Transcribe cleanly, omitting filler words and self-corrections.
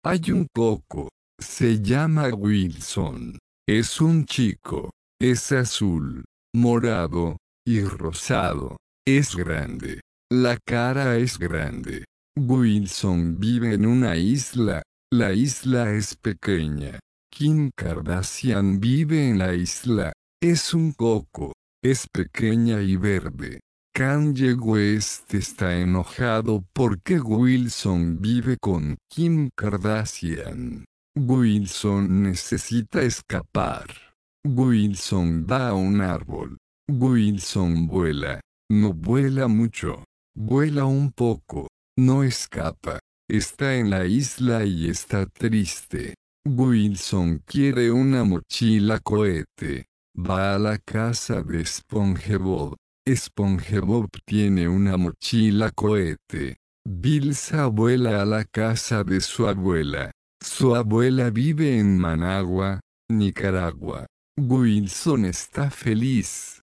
Hay un coco. Se llama Wilson. Es un chico. Es azul, morado y rosado. Es grande. La cara es grande. Wilson vive en una isla. La isla es pequeña. Kim Kardashian vive en la isla. Es un coco. Es pequeña y verde. Kanye West está enojado porque Wilson vive con Kim Kardashian. Wilson necesita escapar. Wilson va a un árbol. Wilson vuela. No vuela mucho. Vuela un poco. No escapa. Está en la isla y está triste. Wilson quiere una mochila cohete. Va a la casa de SpongeBob. SpongeBob tiene una mochila cohete. Bilsa vuela a la casa de su abuela. Su abuela vive en Managua, Nicaragua. Wilson está feliz.